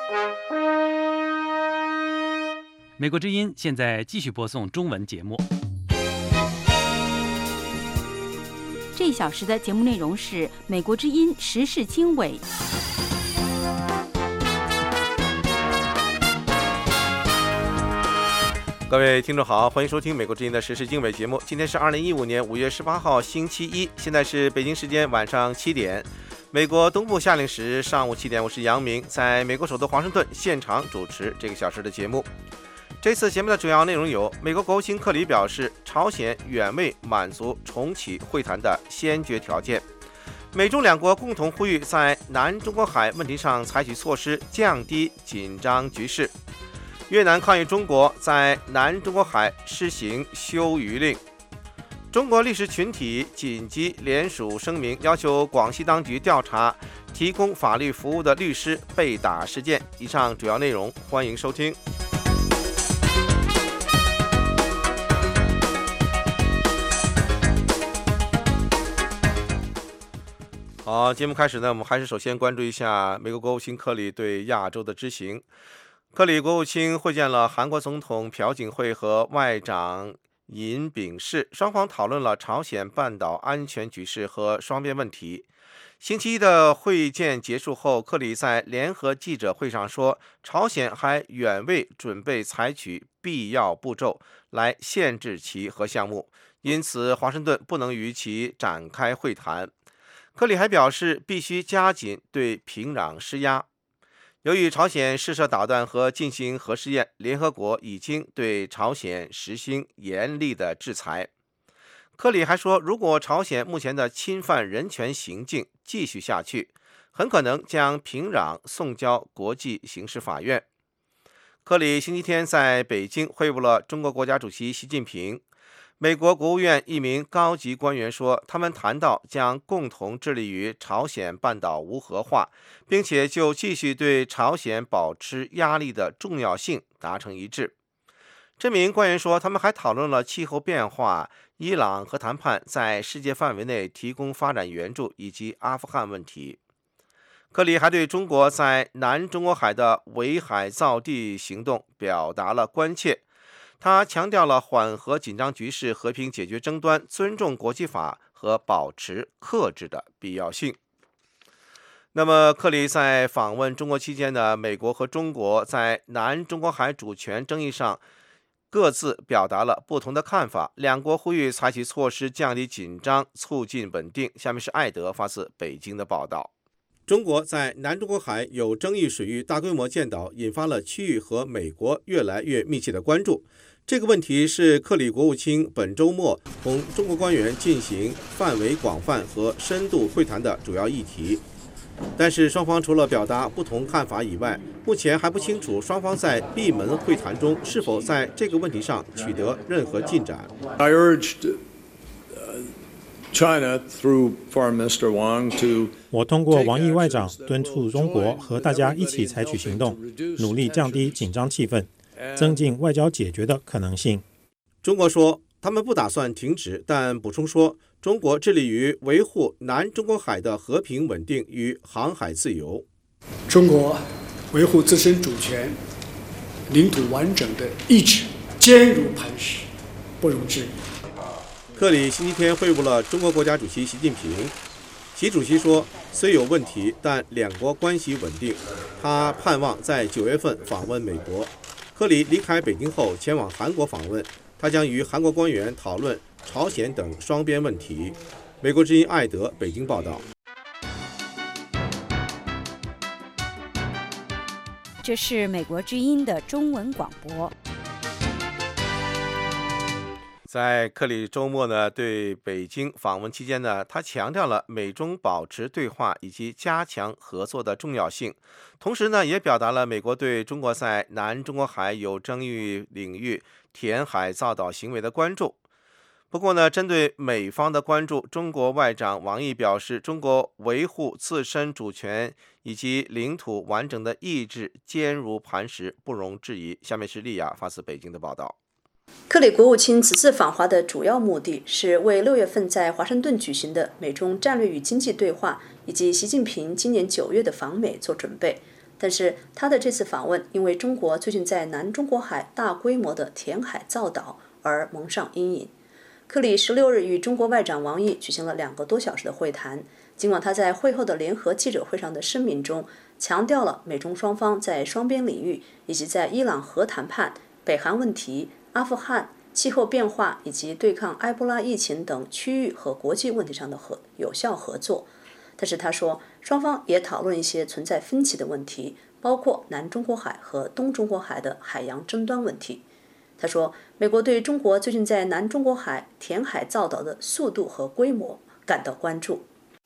美国之音现在继续播送中文节目。 这一小时的节目内容是美国之音时事经纬。 各位听众好，欢迎收听美国之音的时事经纬节目。今天是2015年5月18号星期一，现在是北京时间晚上7点，美国东部夏令时上午7点，我是杨明，在美国首都华盛顿现场主持这个小时的节目。这次节目的主要内容有：美国国务卿克里表示，朝鲜远未满足重启会谈的先决条件；美中两国共同呼吁在南中国海问题上采取措施，降低紧张局势；越南抗议中国在南中国海施行休渔令；中国律师群体紧急联署声明，要求广西当局调查提供法律服务的律师被打事件。以上主要内容，欢迎收听。好，节目开始呢，我们还是首先关注一下美国国务卿克里对亚洲的之行。克里国务卿会见了韩国总统朴槿惠和外长尹炳世，双方讨论了朝鲜半岛安全局势和双边问题。星期一的会见结束后，克里在联合记者会上说，朝鲜还远未准备采取必要步骤来限制其核项目，因此华盛顿不能与其展开会谈。克里还表示，必须加紧对平壤施压。由于朝鲜试射导弹和进行核试验，联合国已经对朝鲜实行严厉的制裁。克里还说，如果朝鲜目前的侵犯人权行径继续下去，很可能将平壤送交国际刑事法院。克里星期天在北京会晤了中国国家主席习近平。美国国务院一名高级官员说，他们谈到将共同致力于朝鲜半岛无核化，并且就继续对朝鲜保持压力的重要性达成一致。这名官员说，他们还讨论了气候变化、伊朗核谈判、在世界范围内提供发展援助以及阿富汗问题。克里还对中国在南中国海的围海造地行动表达了关切。他强调了缓和紧张局势、和平解决争端、尊重国际法和保持克制的必要性。那么，克里在访问中国期间呢，美国和中国在南中国海主权争议上各自表达了不同的看法，两国呼吁采取措施降低紧张，促进稳定。下面是艾德发自北京的报道。中国在南中国海有争议水域大规模建岛，引发了区域和美国越来越密切的关注。这个问题是克里国务卿本周末同中国官员进行范围广泛和深度会谈的主要议题。但是双方除了表达不同看法以外，目前还不清楚双方在闭门会谈中是否在这个问题上取得任何进展。 I urged China through Foreign Minister Wang to 我通过王毅外长敦促中国和大家一起采取行动，努力降低紧张气氛，增进外交解决的可能性。 中国说他们不打算停止，但补充说，中国致力于维护南中国海的和平稳定与航海自由。 中国维护自身主权、领土完整的意志坚如磐石，不容置疑。 克里星期天会晤了中国国家主席习近平。习主席说，虽有问题，但两国关系稳定。他盼望在9月份访问美国。克里离开北京后前往韩国访问，他将与韩国官员讨论朝鲜等双边问题。美国之音艾德北京报道。 这是美国之音的中文广播。 在克里周末呢对北京访问期间呢，他强调了美中保持对话以及加强合作的重要性，同时呢也表达了美国对中国在南中国海有争议领域填海造岛行为的关注。不过呢，针对美方的关注，中国外长王毅表示，中国维护自身主权以及领土完整的意志坚如磐石，不容置疑。下面是丽亚发自北京的报道。 克里国务卿此次访华的主要目的是为6月份在华盛顿举行的美中战略与经济对话以及习近平今年9月的访美做准备。 但是他的这次访问因为中国最近在南中国海大规模的填海造岛而蒙上阴影。克里16日与中国外长王毅举行了2个多小时的会谈，尽管他在会后的联合记者会上的声明中强调了美中双方在双边领域以及在伊朗核谈判、北韩问题、阿富汗、气候变化以及对抗埃博拉疫情等区域和国际问题上的有效合作，但是他说，双方也讨论一些存在分歧的问题，包括南中国海和东中国海的海洋争端问题。他说，美国对中国最近在南中国海填海造岛的速度和规模感到关注。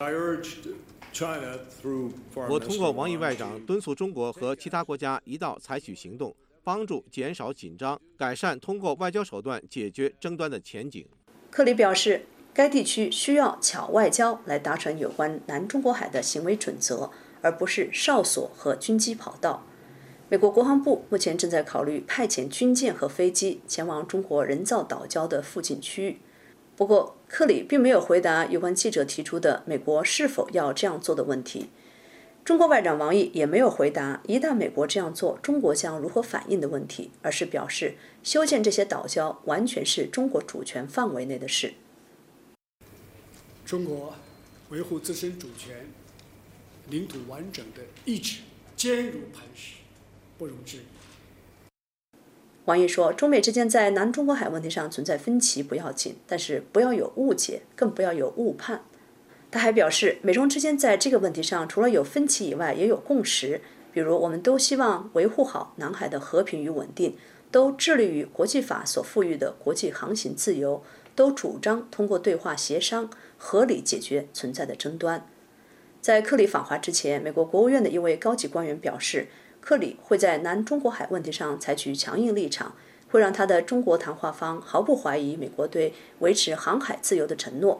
我通过王毅外长敦促中国和其他国家一道采取行动，帮助减少紧张，改善通过外交手段解决争端的前景。 克里表示，该地区需要巧外交来达成有关南中国海的行为准则，而不是哨所和军机跑道。美国国防部目前正在考虑派遣军舰和飞机前往中国人造岛礁的附近区域。不过，克里并没有回答有关记者提出的美国是否要这样做的问题。中国外长王毅也没有回答一旦美国这样做，中国将如何反应的问题，而是表示修建这些岛礁完全是中国主权范围内的事。 中国维护自身主权、领土完整的意志坚如磐石，不容置疑。 王毅说，中美之间在南中国海问题上存在分歧不要紧，但是不要有误解，更不要有误判。他还表示，美中之间在这个问题上除了有分歧以外，也有共识，比如我们都希望维护好南海的和平与稳定，都致力于国际法所赋予的国际航行自由，都主张通过对话协商合理解决存在的争端。在克里访华之前，美国国务院的一位高级官员表示，克里会在南中国海问题上采取强硬立场，会让他的中国谈话方毫不怀疑美国对维持航海自由的承诺。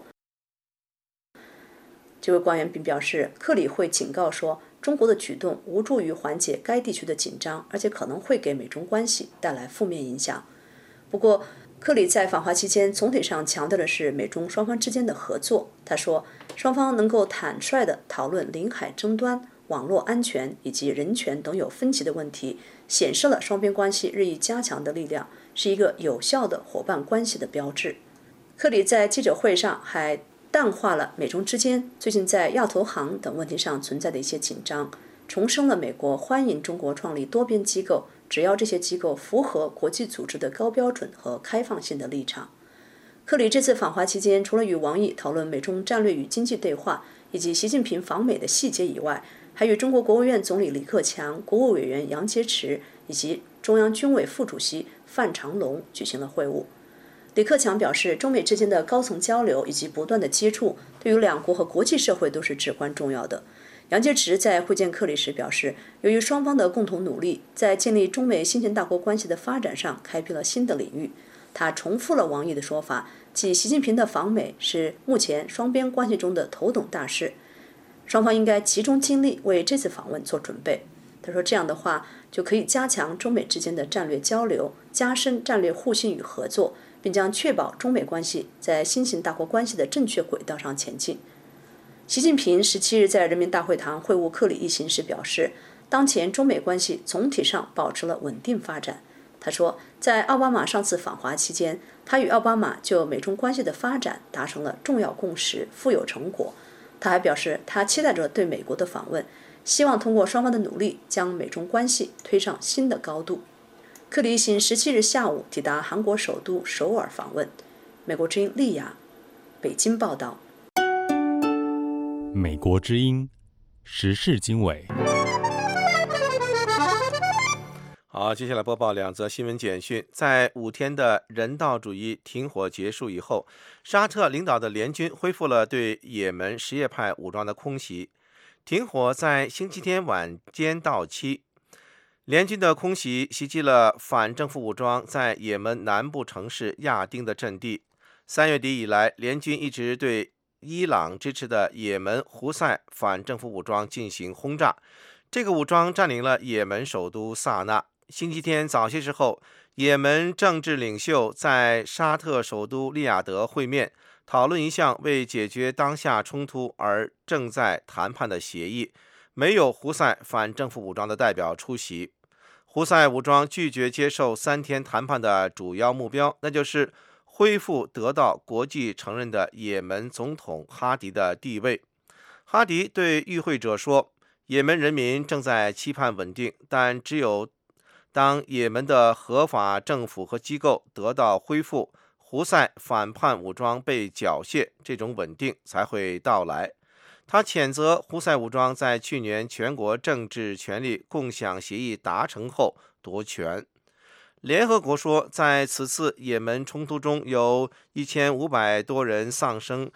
这位官员并表示，克里会警告说，中国的举动无助于缓解该地区的紧张，而且可能会给美中关系带来负面影响。不过，克里在访华期间总体上强调的是美中双方之间的合作。他说，双方能够坦率地讨论领海争端、网络安全以及人权等有分歧的问题，显示了双边关系日益加强的力量，是一个有效的伙伴关系的标志。克里在记者会上还淡化了美中之间最近在亚投行等问题上存在的一些紧张，重申了美国欢迎中国创立多边机构，只要这些机构符合国际组织的高标准和开放性的立场。克里这次访华期间，除了与王毅讨论美中战略与经济对话以及习近平访美的细节以外，还与中国国务院总理李克强、国务委员杨洁篪以及中央军委副主席范长龙举行了会晤。李克强表示，中美之间的高层交流以及不断的接触，对于两国和国际社会都是至关重要的。杨洁篪在会见克里时表示，由于双方的共同努力，在建立中美新型大国关系的发展上开辟了新的领域。他重复了王毅的说法，即习近平的访美是目前双边关系中的头等大事，双方应该集中精力为这次访问做准备。他说，这样的话就可以加强中美之间的战略交流，加深战略互信与合作，并将确保中美关系在新型大国关系的正确轨道上前进。习近平17日在人民大会堂会晤克里一行时表示，当前中美关系总体上保持了稳定发展。他说，在奥巴马上次访华期间，他与奥巴马就美中关系的发展达成了重要共识，富有成果。他还表示，他期待着对美国的访问，希望通过双方的努力，将美中关系推上新的高度。克里一行17日下午抵达韩国首都首尔访问。美国之音丽雅，北京报道。 美国之音时事经纬。 好，接下来播报2则新闻简讯。在5天的人道主义停火结束以后，沙特领导的联军恢复了对也门什叶派武装的空袭。停火在星期天晚间到期。联军的空袭袭击了反政府武装在也门南部城市亚丁的阵地。3月底以来，联军一直对伊朗支持的也门胡塞反政府武装进行轰炸。这个武装占领了也门首都萨那。星期天早些时候，也门政治领袖在沙特首都利雅得会面，讨论一项为解决当下冲突而正在谈判的协议。 没有胡塞反政府武装的代表出席。胡塞武装拒绝接受3天谈判的主要目标，那就是恢复得到国际承认的也门总统哈迪的地位。哈迪对与会者说，也门人民正在期盼稳定，但只有当也门的合法政府和机构得到恢复，胡塞反叛武装被缴械，这种稳定才会到来。他谴责胡塞武装在去年全国政治权力共享协议达成后夺权。联合国说，在此次也门冲突中有1500多人丧生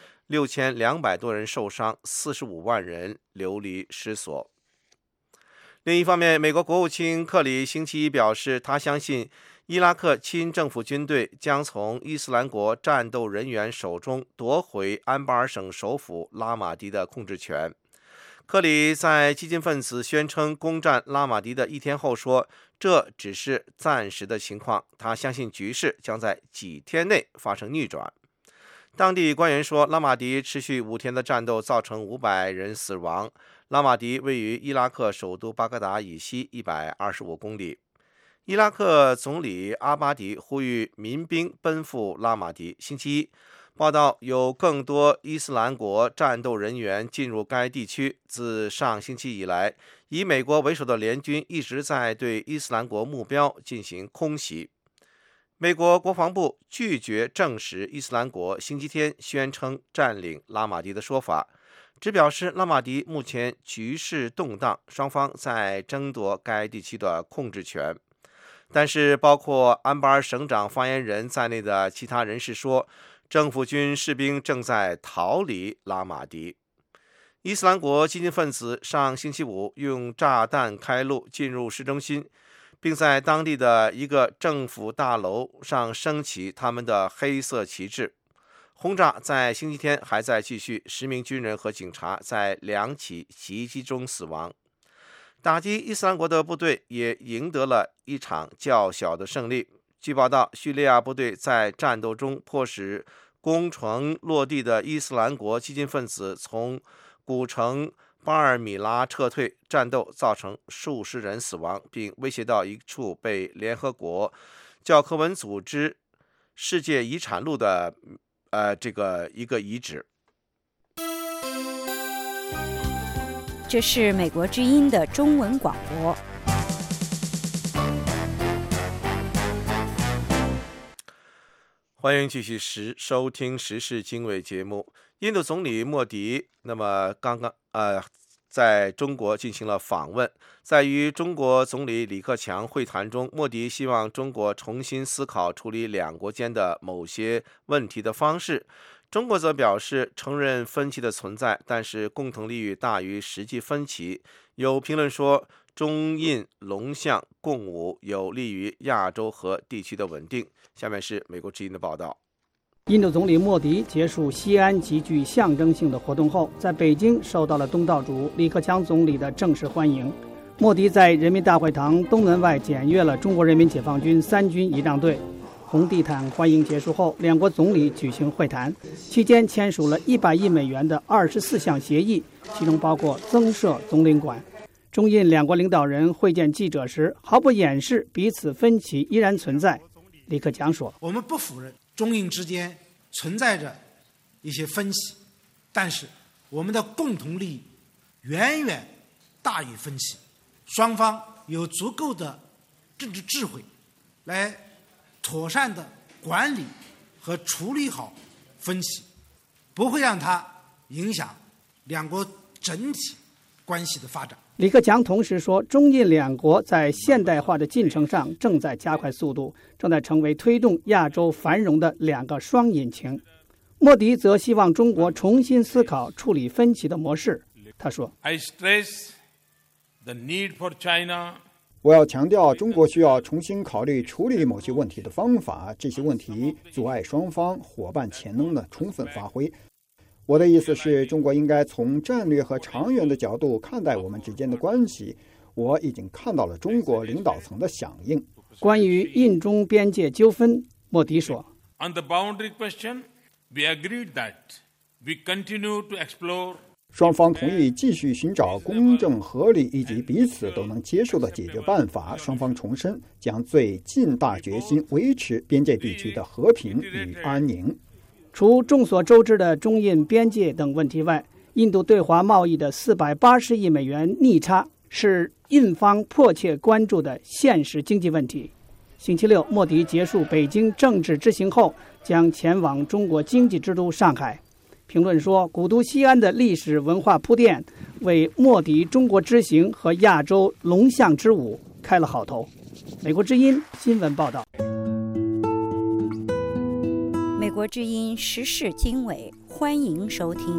，6200多人受伤，45万人流离失所。另一方面，美国国务卿克里星期一表示，他相信伊拉克亲政府军队将从伊斯兰国战斗人员手中夺回安巴尔省首府拉马迪的控制权。克里在激进分子宣称攻占拉马迪的1天后说，这只是暂时的情况，他相信局势将在几天内发生逆转。当地官员说，拉马迪持续5天的战斗造成500人死亡。拉马迪位于伊拉克首都巴格达以西125公里。伊拉克总理阿巴迪呼吁民兵奔赴拉马迪。星期一报道，有更多伊斯兰国战斗人员进入该地区。自上星期以来，以美国为首的联军一直在对伊斯兰国目标进行空袭。美国国防部拒绝证实伊斯兰国星期天宣称占领拉马迪的说法，只表示拉马迪目前局势动荡，双方在争夺该地区的控制权。但是包括安巴尔省长发言人在内的其他人士说，政府军士兵正在逃离拉马迪。伊斯兰国激进分子上星期五用炸弹开路进入市中心，并在当地的一个政府大楼上升起他们的黑色旗帜。轰炸在星期天还在继续，10名军人和警察在2起袭击中死亡。打击伊斯兰国的部队也赢得了一场较小的胜利。据报道，叙利亚部队在战斗中迫使攻城落地的伊斯兰国激进分子从古城巴尔米拉撤退，战斗造成数十人死亡，并威胁到一处被联合国教科文组织世界遗产录的一个遗址。 这是美国之音的中文广播。 欢迎继续收听时事经纬节目。印度总理莫迪那么刚刚在中国进行了访问，在与中国总理李克强会谈中，莫迪希望中国重新思考处理两国间的某些问题的方式。中国则表示承认分歧的存在，但是共同利益大于实际分歧。有评论说，中印龙象共舞有利于亚洲和地区的稳定。下面是美国之音的报道。 印度总理莫迪结束西安极具象征性的活动后，在北京受到了东道主李克强总理的正式欢迎。莫迪在人民大会堂东门外检阅了中国人民解放军3军仪仗队。红地毯欢迎结束后，两国总理举行会谈，期间签署了100亿美元的24项协议，其中包括增设总领馆。中印两国领导人会见记者时，毫不掩饰彼此分歧依然存在。李克强说， 我们不否认中印之间存在着一些分歧，但是我们的共同利益远远大于分歧，双方有足够的政治智慧来妥善的管理和处理好分歧，不会让它影响两国整体关系的发展。 李克强同时说，中印两国在现代化的进程上正在加快速度，正在成为推动亚洲繁荣的2个双引擎。莫迪则希望中国重新思考处理分歧的模式。他说， I stress the need for China 我要强调，中国需要重新考虑处理某些问题的方法，这些问题阻碍双方伙伴潜能的充分发挥。我的意思是，中国应该从战略和长远的角度看待我们之间的关系。我已经看到了中国领导层的响应。 关于印中边界纠纷，莫迪说 On the boundary question, we agreed that we continue to explore 双方同意继续寻找公正合理以及彼此都能接受的解决办法。双方重申将最尽大决心维持边界地区的和平与安宁。 除众所周知的中印边界等问题外，印度对华贸易的480亿美元逆差是印方迫切关注的现实经济问题。星期六，莫迪结束北京政治之行后，将前往中国经济之都上海。评论说，古都西安的历史文化铺垫为莫迪中国之行和亚洲龙象之舞开了好头。美国之音新闻报道。 美国之音时事经纬，欢迎收听。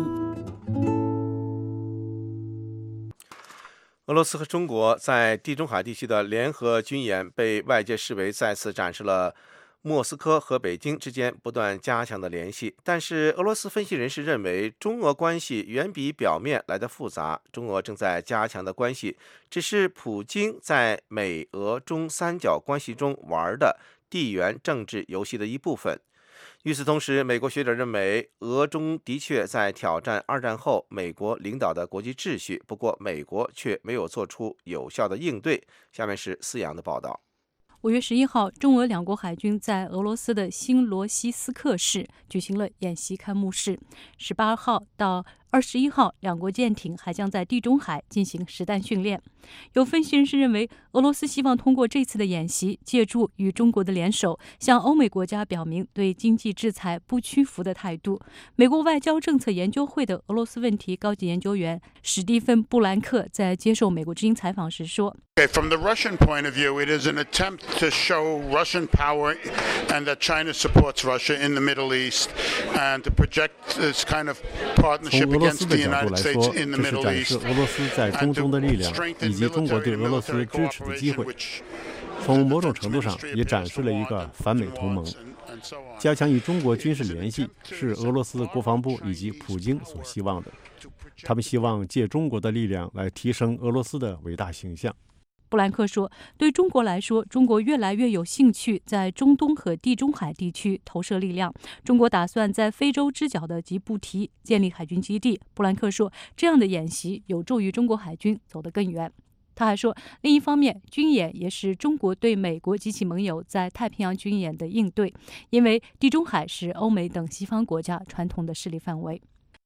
俄罗斯和中国在地中海地区的联合军演被外界视为再次展示了莫斯科和北京之间不断加强的联系，但是俄罗斯分析人士认为，中俄关系远比表面来得复杂。中俄正在加强的关系，只是普京在美俄中三角关系中玩的地缘政治游戏的一部分。与此同时，美国学者认为，俄中的确在挑战二战后美国领导的国际秩序，不过美国却没有做出有效的应对。下面是思阳的报道。 5月11号，中俄两国海军在俄罗斯的新罗西斯克市举行了演习开幕式。18号到21号，两国舰艇还将在地中海进行实弹训练。有分析人士认为，俄罗斯希望通过这次的演习，借助与中国的联手，向欧美国家表明对经济制裁不屈服的态度。美国外交政策研究会的俄罗斯问题高级研究员史蒂芬·布兰克在接受美国之音采访时说 ：“From the Russian point of view, it is an attempt to show Russian power and that China supports Russia in the Middle East, and to project this kind of partnership against the United States in the Middle East, 俄罗斯在中东的力量以及中国对俄罗斯支持的机会。从某种程度上，也展示了一个反美同盟。加强与中国军事联系是俄罗斯国防部以及普京所希望的。他们希望借中国的力量来提升俄罗斯的伟大形象。” 布兰克说，对中国来说，中国越来越有兴趣在中东和地中海地区投射力量。中国打算在非洲之角的吉布提建立海军基地。布兰克说，这样的演习有助于中国海军走得更远。他还说，另一方面，军演也是中国对美国及其盟友在太平洋军演的应对，因为地中海是欧美等西方国家传统的势力范围。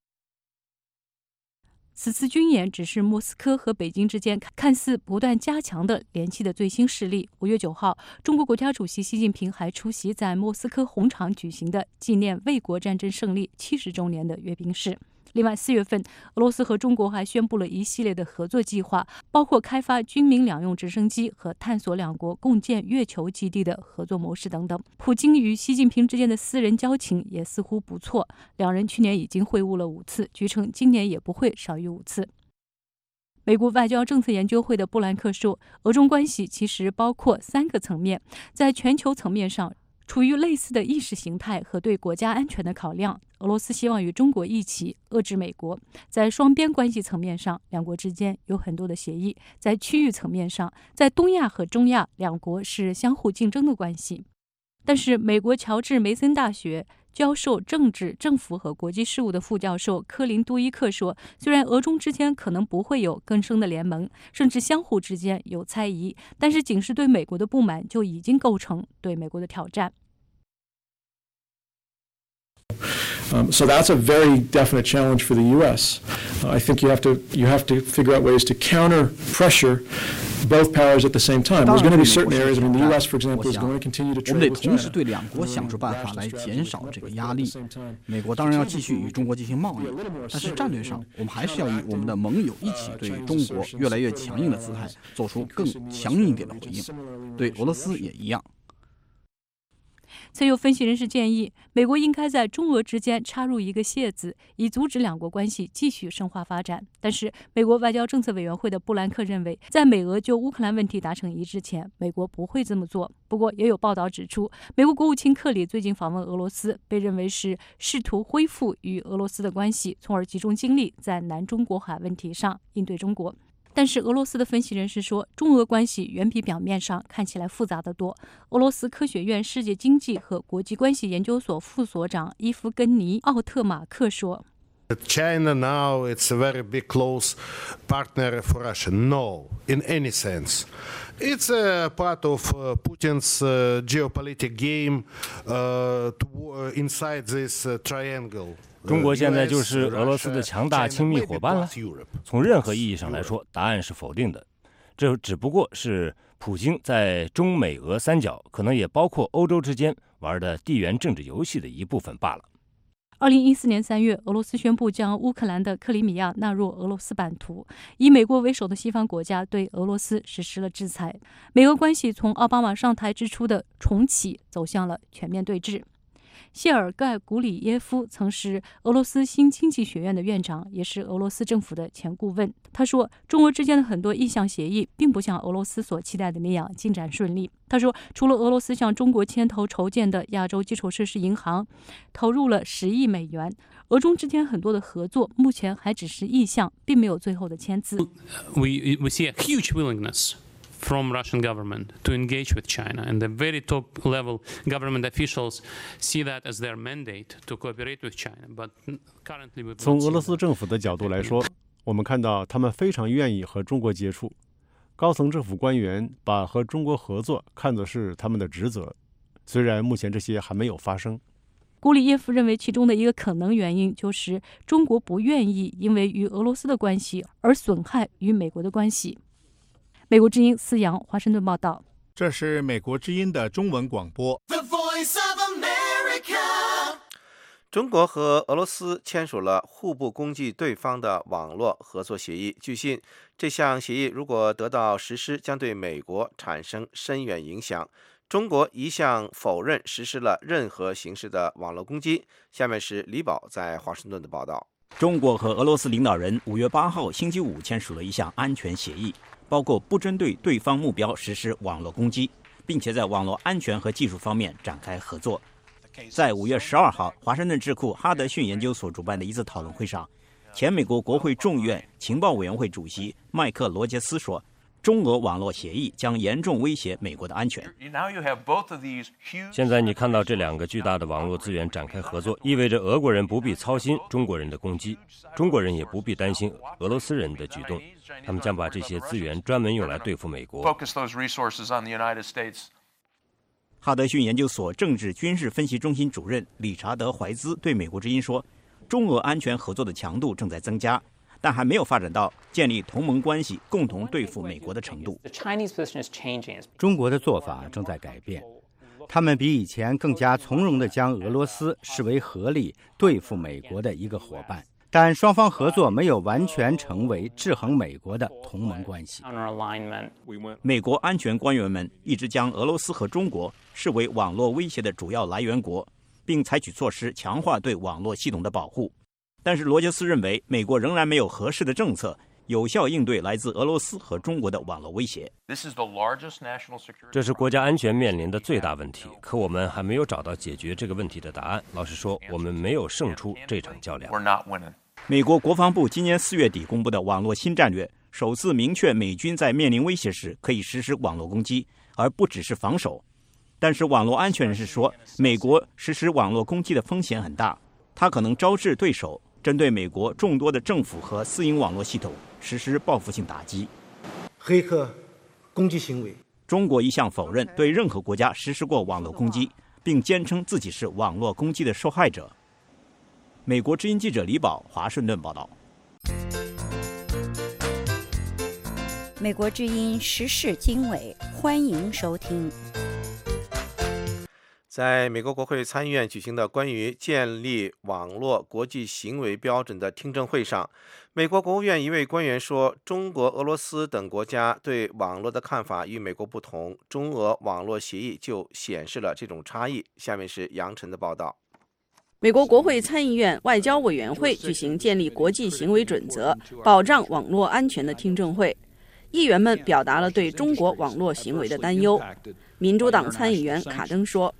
此次军演只是莫斯科和北京之间看似不断加强的联系的最新事例。5月9号，中国国家主席习近平还出席在莫斯科红场举行的纪念卫国战争胜利70周年的阅兵式。另外，4月份，俄罗斯和中国还宣布了一系列的合作计划，包括开发军民两用直升机和探索两国共建月球基地的合作模式等等。普京与习近平之间的私人交情也似乎不错，两人去年已经会晤了5次，据称今年也不会少于5次。美国外交政策研究会的布兰克说，俄中关系其实包括3个层面，在全球层面上，处于类似的意识形态和对国家安全的考量，俄罗斯希望与中国一起遏制美国。在双边关系层面上，两国之间有很多的协议；在区域层面上，在东亚和中亚，两国是相互竞争的关系。但是，美国乔治梅森大学教授政治、政府和国际事务的副教授科林杜伊克说，虽然俄中之间可能不会有更深的联盟，甚至相互之间有猜疑，但是仅是对美国的不满就已经构成对美国的挑战。 So that's a very definite challenge for the U.S. I think you have to figure out ways to counter pressure both powers at the same time. There's going to be certain areas. I mean, the U.S., for example, is going to continue to trade with China. 我们得同时对两国想出办法来减少这个压力。美国当然要继续与中国进行贸易，但是战略上，我们还是要与我们的盟友一起对中国越来越强硬的姿态做出更强硬一点的回应。对俄罗斯也一样。 曾有分析人士建议，美国应该在中俄之间插入一个楔子，以阻止两国关系继续深化发展。但是，美国外交政策委员会的布兰克认为，在美俄就乌克兰问题达成一致前，美国不会这么做。不过，也有报道指出，美国国务卿克里最近访问俄罗斯，被认为是试图恢复与俄罗斯的关系，从而集中精力在南中国海问题上应对中国。但是俄罗斯的分析人士说，中俄关系远比表面上看起来复杂得多。俄罗斯科学院世界经济和国际关系研究所副所长伊夫根尼·奥特马克说 China now it's a very big close partner for Russia. No, in any sense. It's a part of Putin's geopolitical game inside this triangle. 中国现在就是俄罗斯的强大亲密伙伴了？从任何意义上来说，答案是否定的。这只不过是普京在中美俄三角，可能也包括欧洲之间玩的地缘政治游戏的一部分罢了。 2014年3月，俄罗斯宣布将乌克兰的克里米亚纳入俄罗斯版图，以美国为首的西方国家对俄罗斯实施了制裁。美俄关系从奥巴马上台之初的重启走向了全面对峙。谢尔盖·古里耶夫曾是俄罗斯新经济学院的院长，也是俄罗斯政府的前顾问。他说，中俄之间的很多意向协议并不像俄罗斯所期待的那样进展顺利。他说，除了俄罗斯向中国牵头筹建的亚洲基础设施银行投入了10亿美元，俄中之间很多的合作目前还只是意向，并没有最后的签字。 We see a huge willingness from Russian government to engage with China, and the very top level government officials see that as their mandate to cooperate with China. But currently, 从俄罗斯政府的角度来说，我们看到他们非常愿意和中国接触。高层政府官员把和中国合作看作是他们的职责，虽然目前这些还没有发生。 古里耶夫认为，其中的一个可能原因就是中国不愿意因为与俄罗斯的关系而损害与美国的关系。美国之音思阳华盛顿报道。 这是美国之音的中文广播。 中国和俄罗斯签署了互不攻击对方的网络合作协议。据悉，这项协议如果得到实施，将对美国产生深远影响。中国一向否认实施了任何形式的网络攻击。下面是李宝在华盛顿的报道。 中国和俄罗斯领导人5月8号星期五签署了一项安全协议，包括不针对对方目标实施网络攻击，并且在网络安全和技术方面展开合作。在5月12号，华盛顿智库哈德逊研究所主办的一次讨论会上，前美国国会众院情报委员会主席麦克罗杰斯说，中俄网络协议将严重威胁美国的安全。 现在你看到这2个巨大的网络资源展开合作，意味着俄国人不必操心中国人的攻击，中国人也不必担心俄罗斯人的举动，他们将把这些资源专门用来对付美国。 哈德逊研究所政治军事分析中心主任理查德·怀兹对美国之音说，中俄安全合作的强度正在增加，但还没有发展到建立同盟关系、共同对付美国的程度。 中国的做法正在改变，他们比以前更加从容地将俄罗斯视为合力对付美国的一个伙伴，但双方合作没有完全成为制衡美国的同盟关系。 美国安全官员们一直将俄罗斯和中国视为网络威胁的主要来源国，并采取措施强化对网络系统的保护。但是罗杰斯认为，美国仍然没有合适的政策有效应对来自俄罗斯和中国的网络威胁。 这是国家安全面临的最大问题，可我们还没有找到解决这个问题的答案。老实说，我们没有胜出这场较量。 美国国防部今年4月底公布的网络新战略，首次明确美军在面临威胁时可以实施网络攻击，而不只是防守。但是网络安全人士说，美国实施网络攻击的风险很大，它可能招致对手针对美国众多的政府和私营网络系统实施报复性打击。 黑客攻击行为， 中国一向否认对任何国家实施过网络攻击，并坚称自己是网络攻击的受害者。美国之音记者李宝华盛顿报道。 美国之音时事经纬，欢迎收听。 在美国国会参议院举行的关于建立网络国际行为标准的听证会上，美国国务院一位官员说，中国、俄罗斯等国家对网络的看法与美国不同，中俄网络协议就显示了这种差异。下面是杨晨的报道。 美国国会参议院外交委员会举行建立国际行为准则、保障网络安全的听证会，议员们表达了对中国网络行为的担忧。民主党参议员卡登说，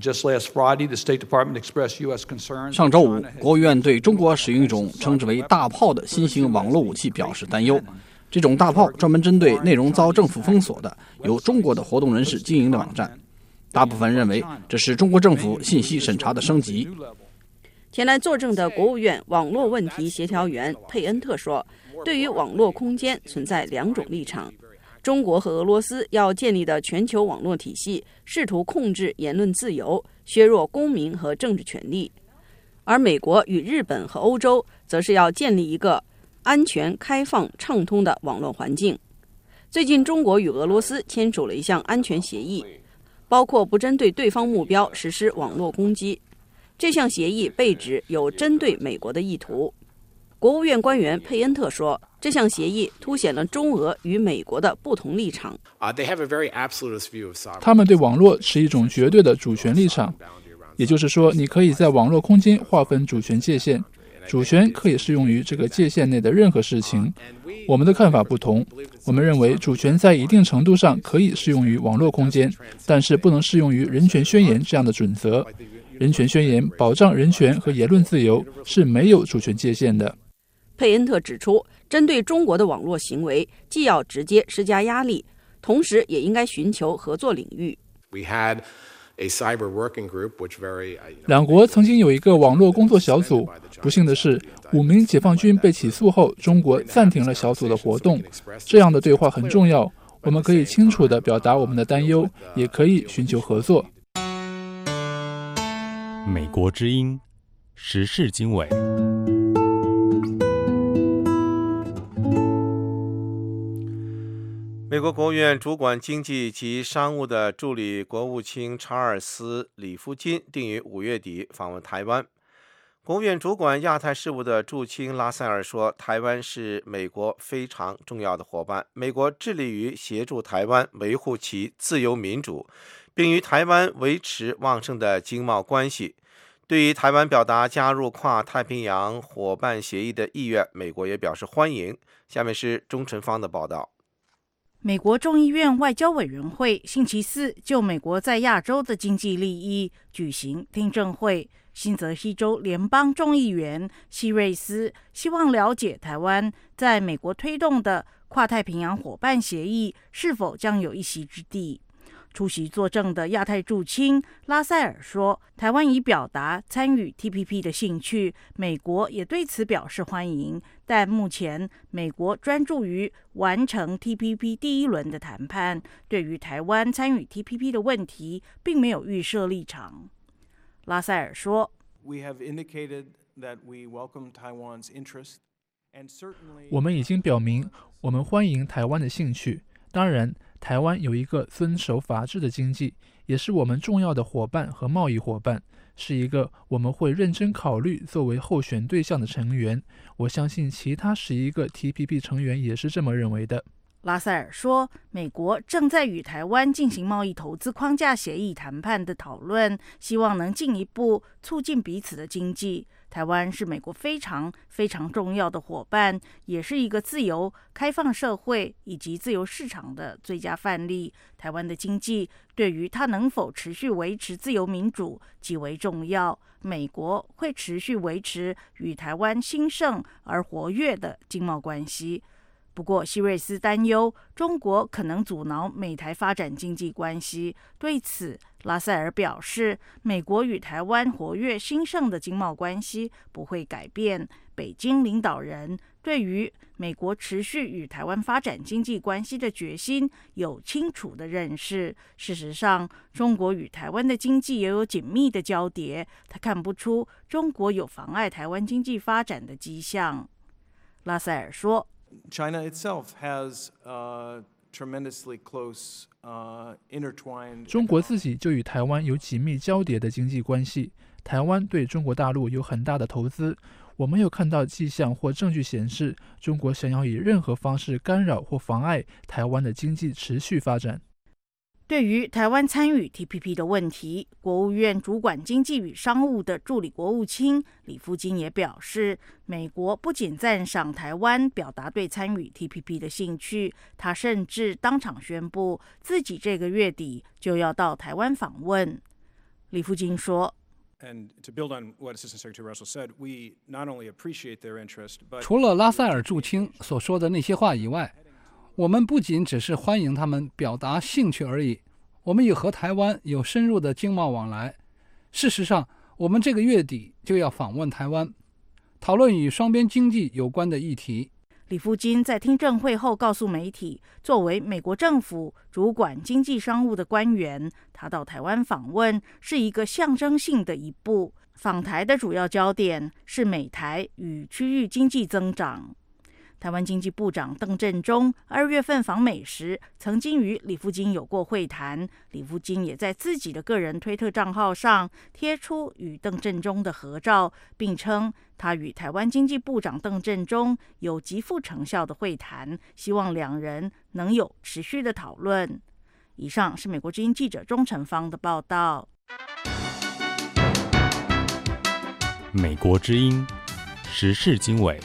上周五，国务院对中国使用一种称之为大炮的新型网络武器表示担忧。这种大炮专门针对内容遭政府封锁的由中国的活动人士经营的网站。大部分认为这是中国政府信息审查的升级。 前来作证的国务院网络问题协调员佩恩特说，对于网络空间存在两种立场。中国和俄罗斯要建立的全球网络体系试图控制言论自由，削弱公民和政治权利，而美国与日本和欧洲则是要建立一个安全、开放、畅通的网络环境。最近，中国与俄罗斯签署了一项安全协议，包括不针对对方目标实施网络攻击。这项协议被指有针对美国的意图。国务院官员佩恩特说，这项协议凸显了中俄与美国的不同立场。 他们对网络持一种绝对的主权立场，也就是说，你可以在网络空间划分主权界限，主权可以适用于这个界限内的任何事情。我们的看法不同，我们认为主权在一定程度上可以适用于网络空间，但是不能适用于人权宣言这样的准则。人权宣言保障人权和言论自由，是没有主权界限的。 佩恩特指出，针对中国的网络行为，既要直接施加压力，同时也应该寻求合作领域。 两国曾经有一个网络工作小组，不幸的是，5名解放军被起诉后，中国暂停了小组的活动。这样的对话很重要，我们可以清楚地表达我们的担忧，也可以寻求合作。 美国之音，时事经纬。 美国国务院主管经济及商务的助理国务卿查尔斯·里夫金定于5月底访问台湾。国务院主管亚太事务的驻青拉塞尔说，台湾是美国非常重要的伙伴，美国致力于协助台湾维护其自由民主，并与台湾维持旺盛的经贸关系。对于台湾表达加入跨太平洋伙伴协议的意愿，美国也表示欢迎。下面是钟晨芳的报道。 美国众议院外交委员会星期四就美国在亚洲的经济利益举行听证会。新泽西州联邦众议员希瑞斯希望了解台湾在美国推动的跨太平洋伙伴协议是否将有一席之地。出席作证的亚太驻青拉塞尔说，台湾已表达参与 TPP 的兴趣，美国也对此表示欢迎，但目前美国专注于完成 TPP 第一轮的谈判，对于台湾参与 TPP 的问题并没有预设立场。拉塞尔说， 我们已经表明我们欢迎台湾的兴趣，当然台湾有一个遵守法治的经济，也是我们重要的伙伴和贸易伙伴，是一个我们会认真考虑作为候选对象的成员。我相信其他11个 TPP 成员也是这么认为的。 拉塞尔说，美国正在与台湾进行贸易投资框架协议谈判的讨论，希望能进一步促进彼此的经济。台湾是美国非常非常重要的伙伴，也是一个自由开放社会以及自由市场的最佳范例。台湾的经济对于它能否持续维持自由民主极为重要。美国会持续维持与台湾兴盛而活跃的经贸关系。不过，希瑞斯担忧中国可能阻挠美台发展经济关系。对此，拉塞尔表示，美国与台湾活跃兴盛的经贸关系不会改变。北京领导人对于美国持续与台湾发展经济关系的决心有清楚的认识。事实上，中国与台湾的经济也有紧密的交叠，他看不出中国有妨碍台湾经济发展的迹象。拉塞尔说， China itself has tremendously close intertwined. 中国自己就与台湾有紧密交叠的经济关系，台湾对中国大陆有很大的投资。我没有看到迹象或证据显示中国想要以任何方式干扰或妨碍台湾的经济持续发展。 对于台湾参与 TPP 的问题，国务院主管经济与商务的助理国务卿李富金也表示，美国不仅赞赏台湾表达对参与 TPP 的兴趣，他甚至当场宣布自己这个月底就要到台湾访问。李富金说， 除了拉塞尔驻青所说的那些话以外，我们不仅只是欢迎他们表达兴趣而已，我们也和台湾有深入的经贸往来。事实上， 我们这个月底就要访问台湾，讨论与双边经济有关的议题。 李富金在听证会后告诉媒体，作为美国政府主管经济商务的官员，他到台湾访问是一个象征性的一步。访台的主要焦点是美台与区域经济增长。台湾经济部长邓振中2月份访美时，曾经与李富金有过会谈。李富金也在自己的个人推特账号上贴出与邓振中的合照，并称他与台湾经济部长邓振中有极富成效的会谈，希望两人能有持续的讨论。以上是美国之音记者钟成芳的报道。 美国之音时事经纬。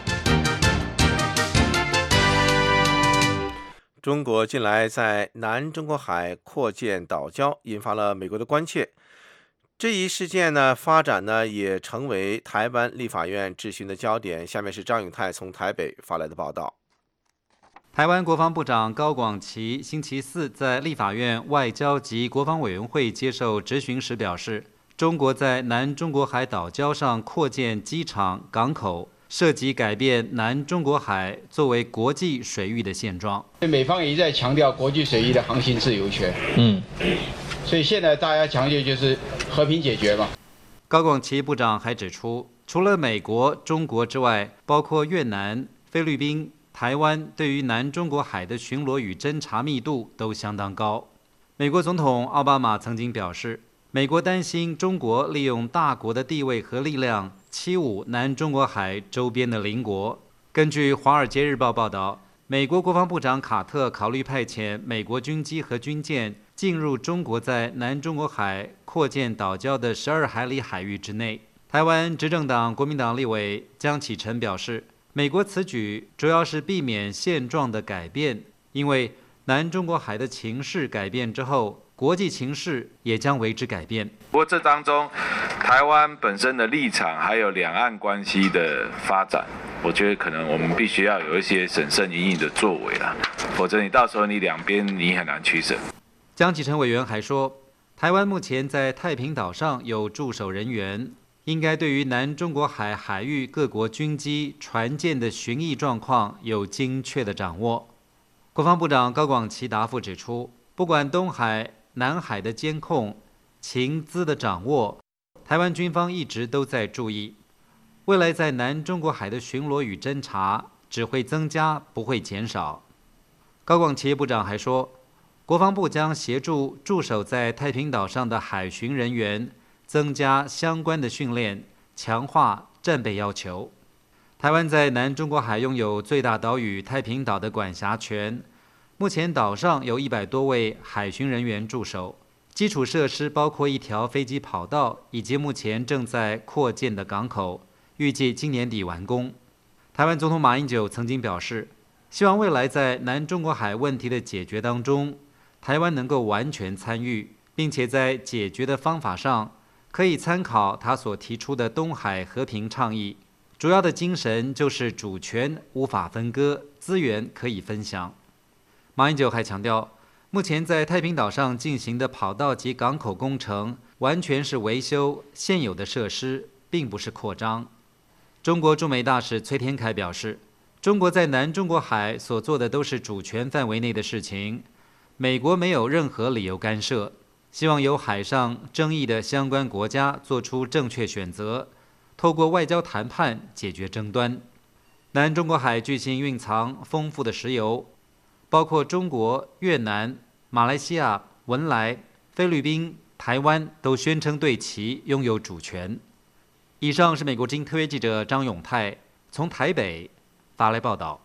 中国近来在南中国海扩建岛礁，引发了美国的关切。这一事件呢，发展呢也成为台湾立法院质询的焦点。下面是张永泰从台北发来的报道。 台湾国防部长高广琪星期四在立法院外交及国防委员会接受质询时表示，中国在南中国海岛礁上扩建机场、港口，涉及改变南中国海作为国际水域的现状。 美方也一再强调国际水域的航行自由权，所以现在大家强调就是和平解决嘛。 高广琪部长还指出，除了美国、中国之外，包括越南、菲律宾、台湾对于南中国海的巡逻与侦察密度都相当高。美国总统奥巴马曾经表示，美国担心中国利用大国的地位和力量欺侮南中国海周边的邻国。根据《华尔街日报》报道，美国国防部长卡特考虑派遣美国军机和军舰进入中国在南中国海扩建岛礁的12海里海域之内。台湾执政党国民党立委江启臣表示，美国此举主要是避免现状的改变，因为南中国海的情势改变之后，国际情势也将为之改变。 不过这当中，台湾本身的立场还有两岸关系的发展，我觉得可能我们必须要有一些审慎因应的作为啦，否则你到时候你两边你很难取舍。 江启臣委员还说，台湾目前在太平岛上有驻守人员，应该对于南中国海海域各国军机、船舰的巡弋状况有精确的掌握。国防部长高广琪答复指出，不管东海、南海的监控、情资的掌握，台湾军方一直都在注意。未来在南中国海的巡逻与侦察只会增加，不会减少。高广琪部长还说，国防部将协助驻守在太平岛上的海巡人员增加相关的训练，强化战备要求。台湾在南中国海拥有最大岛屿太平岛的管辖权，目前岛上有100多位海巡人员驻守，基础设施包括一条飞机跑道以及目前正在扩建的港口，预计今年底完工。台湾总统马英九曾经表示，希望未来在南中国海问题的解决当中，台湾能够完全参与，并且在解决的方法上可以参考他所提出的东海和平倡议，主要的精神就是主权无法分割，资源可以分享。马英九还强调，目前在太平岛上进行的跑道及港口工程完全是维修现有的设施，并不是扩张。中国驻美大使崔天凯表示，中国在南中国海所做的都是主权范围内的事情，美国没有任何理由干涉，希望由海上争议的相关国家做出正确选择，透过外交谈判解决争端。南中国海巨星蕴藏丰富的石油，包括中国、越南、马来西亚、文莱、菲律宾、台湾都宣称对其拥有主权。以上是美国之音特约记者张永泰从台北发来报道。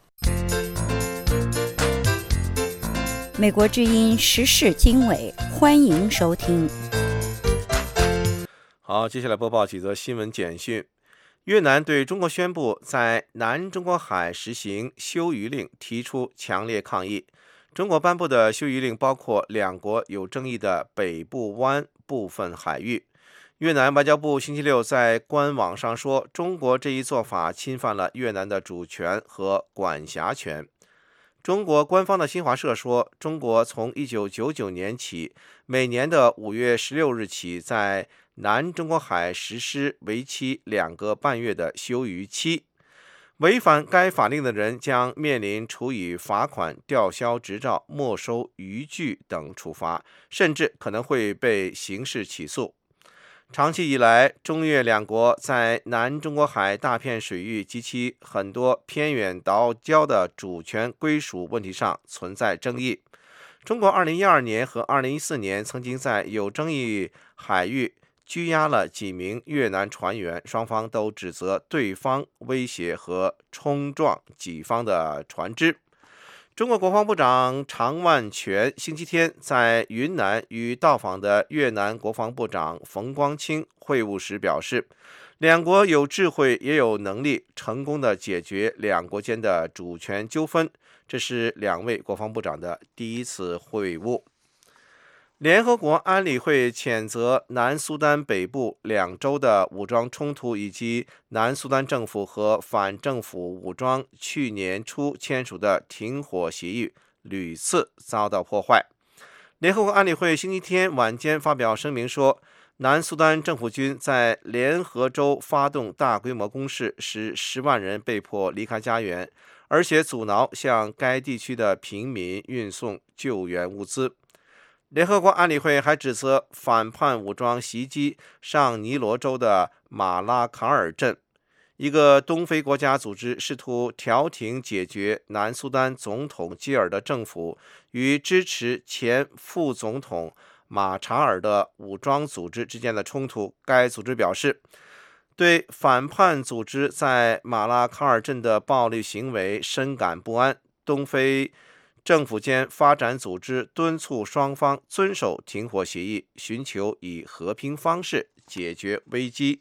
美国之音时事经纬，欢迎收听。 好，接下来播报几则新闻简讯。越南对中国宣布在南中国海实行休渔令提出强烈抗议。中国颁布的休渔令包括两国有争议的北部湾部分海域。越南外交部星期六在官网上说，中国这一做法侵犯了越南的主权和管辖权。中国官方的新华社说，中国从1999年起，每年的5月16日起，在南中国海实施为期2个半月的休渔期。违反该法令的人将面临处以罚款、吊销执照、没收渔具等处罚，甚至可能会被刑事起诉。长期以来，中越两国在南中国海大片水域及其很多偏远岛礁的主权归属问题上存在争议。中国2012年和2014年曾经在有争议海域拘押了几名越南船员，双方都指责对方威胁和冲撞己方的船只。中国国防部长常万全星期天在云南与到访的越南国防部长冯光清会晤时表示，两国有智慧也有能力成功地解决两国间的主权纠纷，这是两位国防部长的第一次会晤。联合国安理会谴责南苏丹北部2州的武装冲突，以及南苏丹政府和反政府武装去年初签署的停火协议屡次遭到破坏。联合国安理会星期天晚间发表声明说，南苏丹政府军在联合州发动大规模攻势，使10万人被迫离开家园，而且阻挠向该地区的平民运送救援物资。联合国安理会还指责反叛武装袭击上尼罗州的马拉卡尔镇，一个东非国家组织试图调停解决南苏丹总统基尔的政府与支持前副总统马查尔的武装组织之间的冲突。该组织表示，对反叛组织在马拉卡尔镇的暴力行为深感不安。东非政府间发展组织敦促双方遵守停火协议，寻求以和平方式解决危机。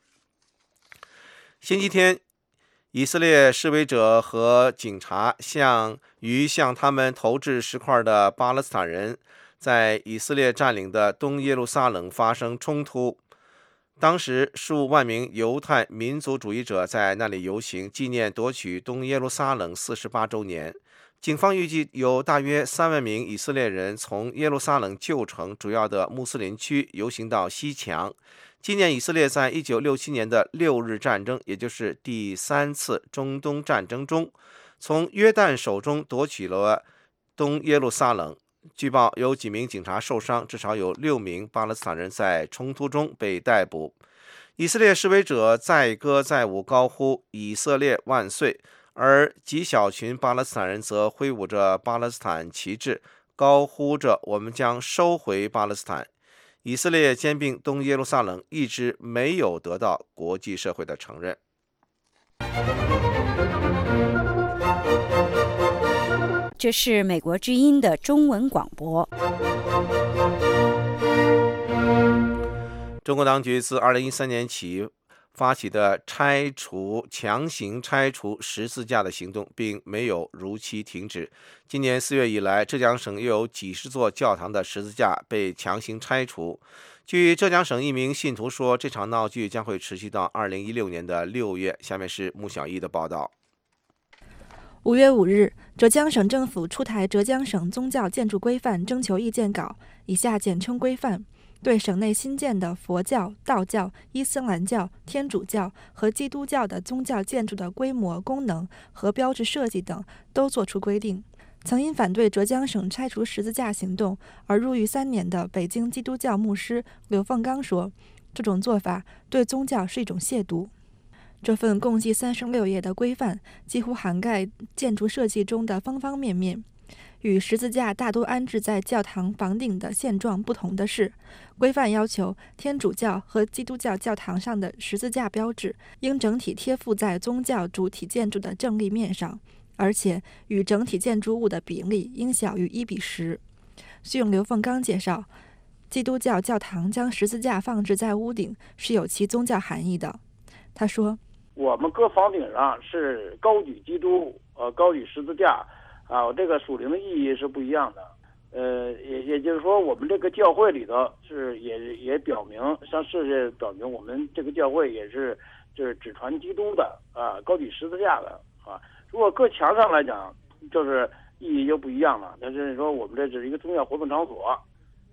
星期天，以色列示威者和警察向他们投掷石块的巴勒斯坦人在以色列占领的东耶路撒冷发生冲突。当时数万名犹太民族主义者在那里游行，纪念夺取东耶路撒冷48周年。警方预计有大约3万名以色列人从耶路撒冷旧城主要的穆斯林区游行到西墙，纪念以色列在1967年的6日战争，也就是第3次中东战争中，从约旦手中夺取了东耶路撒冷。据报有几名警察受伤，至少有6名巴勒斯坦人在冲突中被逮捕。以色列示威者载歌载舞，高呼以色列万岁，而极小群巴勒斯坦人则挥舞着巴勒斯坦旗帜，高呼着我们将收回巴勒斯坦。以色列兼并东耶路撒冷一直没有得到国际社会的承认。 这是美国之音的中文广播。 中国当局自2013年起发起的强行拆除十字架的行动并没有如期停止。今年4月以来，浙江省又有几十座教堂的十字架被强行拆除。据浙江省一名信徒说，这场闹剧将会持续到2016年的6月。下面是穆小艺的报道。 5月5日，浙江省政府出台《浙江省宗教建筑规范》征求意见稿，以下简称规范，对省内新建的佛教、道教、伊斯兰教、天主教和基督教的宗教建筑的规模、功能和标志设计等都作出规定。曾因反对浙江省拆除十字架行动而入狱3年的北京基督教牧师刘凤刚说，这种做法对宗教是一种亵渎。这份共计36页的规范几乎涵盖建筑设计中的方方面面。与十字架大多安置在教堂房顶的现状不同的是，规范要求天主教和基督教教堂上的十字架标志应整体贴附在宗教主体建筑的正立面上，而且与整体建筑物的比例应小于1:10。据刘凤刚介绍，基督教教堂将十字架放置在屋顶是有其宗教含义的。他说， 我们搁房顶上是高举基督，高举十字架，这个属灵的意义是不一样的。也就是说，我们这个教会里头也表明，向世界表明我们这个教会也是就是只传基督的高举十字架的如果搁墙上来讲，就是意义就不一样了。但是说我们这只是一个宗教活动场所，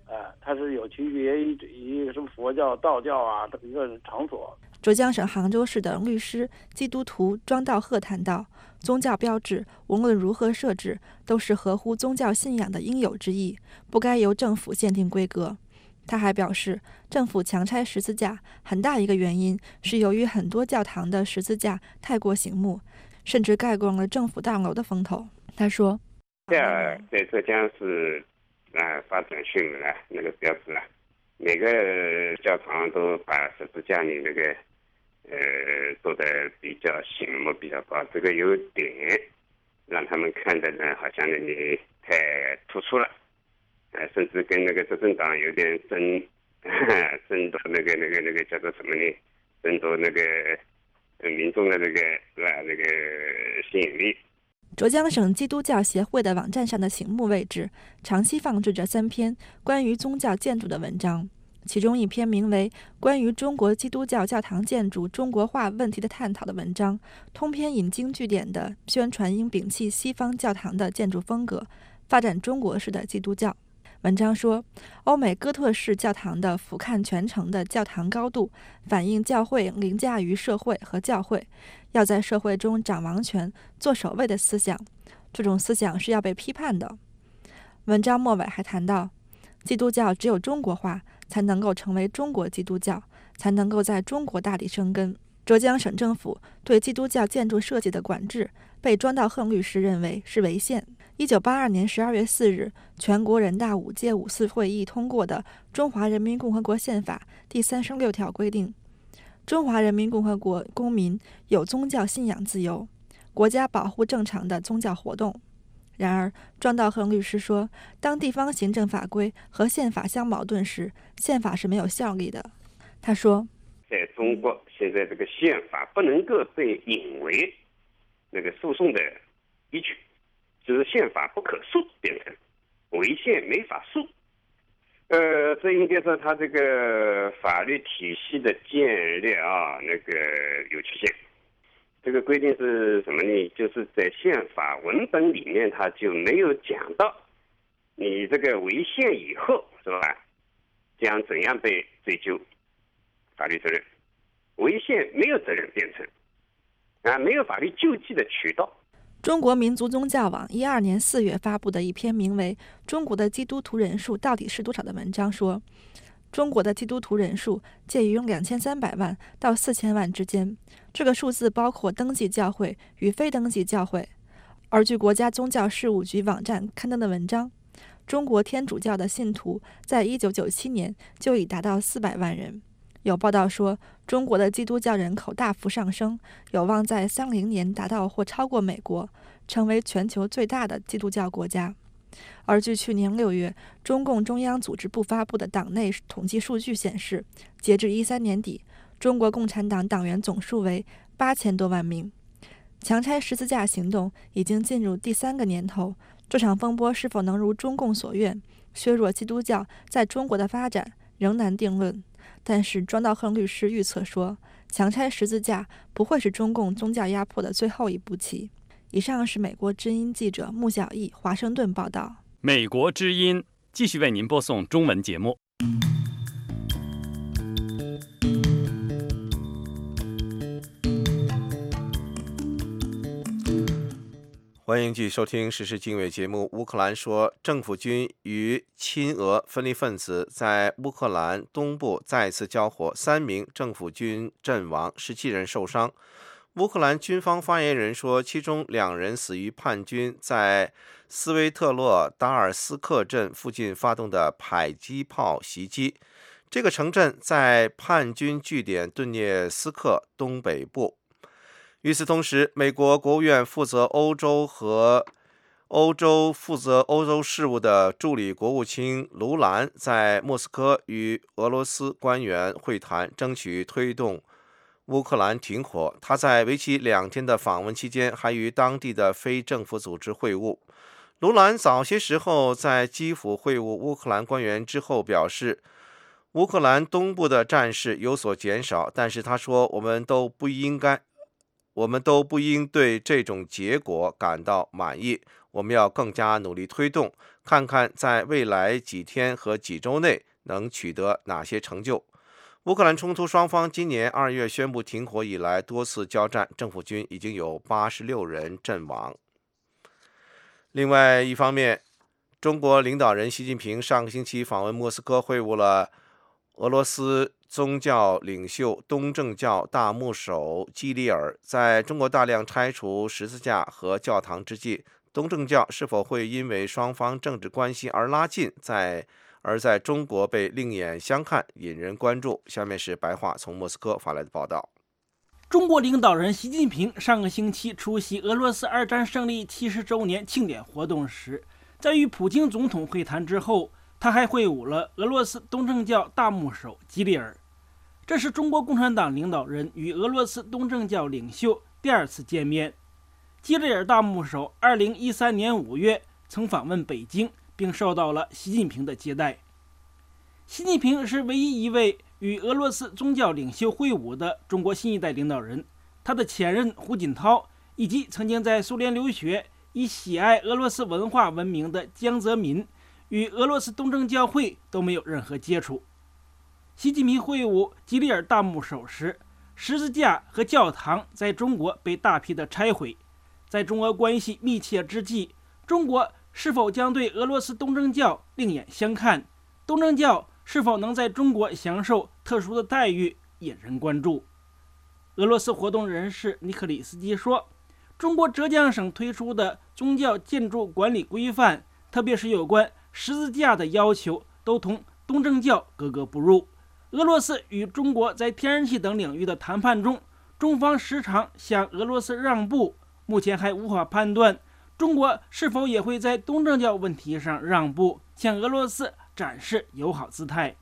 它是有区别于什么佛教、道教啊这么一个场所。 浙江省杭州市的律师、基督徒庄道鹤谈到，宗教标志无论如何设置，都是合乎宗教信仰的应有之义，不该由政府限定规格。他还表示，政府强拆十字架很大一个原因是由于很多教堂的十字架太过醒目，甚至盖过了政府大楼的风头。他说， 在浙江是发展迅猛了，那个标志了，每个教堂都把十字架你那个做的比较醒目比较高，这个有点让他们看的呢，好像你太突出了，甚至跟那个执政党有点争夺那个叫做什么呢？争夺那个民众的那个吸引力。 浙江省基督教协会的网站上的醒目位置，长期放置着3篇关于宗教建筑的文章，其中一篇名为《关于中国基督教教堂建筑中国化问题的探讨》的文章，通篇引经据典地宣传应摒弃西方教堂的建筑风格，发展中国式的基督教。文章说，欧美哥特式教堂的俯瞰全城的教堂高度，反映教会凌驾于社会和教会，要在社会中掌王权、做首位的思想，这种思想是要被批判的。文章末尾还谈到，基督教只有中国化，才能够成为中国基督教，才能够在中国大地生根。浙江省政府对基督教建筑设计的管制，被庄道鹤律师认为是违宪。1982年12月4日，全国人大5届5次会议通过的《中华人民共和国宪法》第36条规定，中华人民共和国公民有宗教信仰自由，国家保护正常的宗教活动。然而，庄道鹤律师说，当地方行政法规和宪法相矛盾时，宪法是没有效力的。他说， 在中国现在这个宪法不能够被引为那个诉讼的依据，就是宪法不可诉，变成违宪没法诉。这应该说他这个法律体系的建立啊，那个有曲线。这个规定是什么呢？就是在宪法文本里面，他就没有讲到你这个违宪以后是吧，将怎样被追究法律责任。违宪没有责任变成没有法律救济的渠道。 中国民族宗教网12年4月发布的一篇名为《中国的基督徒人数到底是多少》的文章说，中国的基督徒人数介于2300万到4000万之间，这个数字包括登记教会与非登记教会。而据国家宗教事务局网站刊登的文章，中国天主教的信徒在1997年就已达到400万人。有报道说，中国的基督教人口大幅上升，有望在30年达到或超过美国，成为全球最大的基督教国家。而据去年6月中共中央组织部发布的党内统计数据显示，截至13年底，中国共产党党员总数为8000多万名。强拆十字架行动已经进入第3个年头，这场风波是否能如中共所愿，削弱基督教在中国的发展，仍难定论。但是庄道鹤律师预测说，强拆十字架不会是中共宗教压迫的最后一步棋。以上是美国之音记者穆小艺华盛顿报道。 美国之音继续为您播送中文节目。 欢迎继续收听时事经纬节目。乌克兰说，政府军与亲俄分离分子在乌克兰东部再次交火，3名政府军阵亡，17人受伤。乌克兰军方发言人说，其中2人死于叛军在斯维特洛达尔斯克镇附近发动的迫击炮袭击。这个城镇在叛军据点顿涅斯克东北部。与此同时，美国国务院负责欧洲事务的助理国务卿卢兰在莫斯科与俄罗斯官员会谈，争取推动乌克兰停火。他在为期2天的访问期间，还与当地的非政府组织会晤。卢兰早些时候在基辅会晤乌克兰官员之后表示，乌克兰东部的战事有所减少，但是他说，我们都不应该我们都不应对这种结果感到满意，我们要更加努力推动，看看在未来几天和几周内能取得哪些成就。乌克兰冲突双方今年2月宣布停火以来多次交战，政府军已经有86人阵亡。另外一方面，中国领导人习近平上个星期访问莫斯科，会晤了俄罗斯宗教领袖东正教大牧首基里尔。在中国大量拆除十字架和教堂之际，东正教是否会因为双方政治关系而拉近，而在中国被另眼相看，引人关注。下面是白话从莫斯科发来的报道。 中国领导人习近平上个星期出席俄罗斯2战胜利70周年庆典活动时，在与普京总统会谈之后，他还会晤了俄罗斯东正教大牧首基里尔。这是中国共产党领导人与俄罗斯东正教领袖第2次见面。基里尔大牧首2013年5月曾访问北京，并受到了习近平的接待。习近平是唯一一位与俄罗斯宗教领袖会晤的中国新一代领导人，他的前任胡锦涛以及曾经在苏联留学、以喜爱俄罗斯文化闻名的江泽民，与俄罗斯东正教会都没有任何接触。习近平会晤基里尔大牧首时，十字架和教堂在中国被大批的拆毁。在中俄关系密切之际，中国是否将对俄罗斯东正教另眼相看？东正教是否能在中国享受特殊的待遇，引人关注。俄罗斯活动人士尼克里斯基说，中国浙江省推出的宗教建筑管理规范，特别是有关十字架的要求，都同东正教格格不入。俄罗斯与中国在天然气等领域的谈判中，中方时常向俄罗斯让步，目前还无法判断中国是否也会在东正教问题上让步，向俄罗斯展示友好姿态。